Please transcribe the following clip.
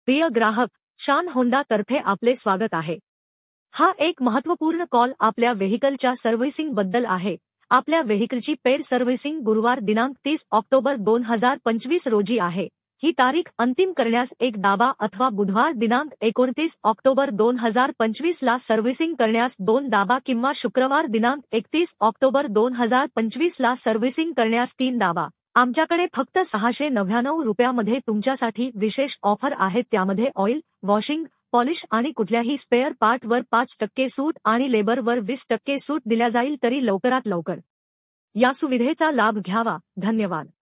प्रिय ग्राहक, शान होंडा तर्फे आपले स्वागत आहे। हा एक महत्त्वपूर्ण कॉल आपल्या व्हेइकलच्या सर्व्हिसिंग बद्दल आहे। आपल्या व्हेइकलची पेड सर्व्हिसिंग गुरुवार दिनांक 30 ऑक्टोबर 2025 रोजी आहे। ही तारीख अंतिम करण्यास एक दाबा अथवा बुधवार दिनांक 29 ऑक्टोबर 2025 ला सर्व्हिसिंग करण्यास 2 दाबा किंवा शुक्रवार दिनांक 31 ऑक्टोबर 2025 ला सर्व्हिसिंग करण्यास 3 दाबा। आमच्याकडे फक्त 699 रुपयामध्ये तुमच्यासाठी विशेष ऑफर आहेत, त्यामध्ये ऑइल, वॉशिंग, पॉलिश आणि कुठल्याही स्पेअर पार्टवर 5% सूट आणि लेबरवर 20% सूट दिल्या जाईल। तरी लवकरात लवकर या सुविधेचा लाभ घ्यावा। धन्यवाद।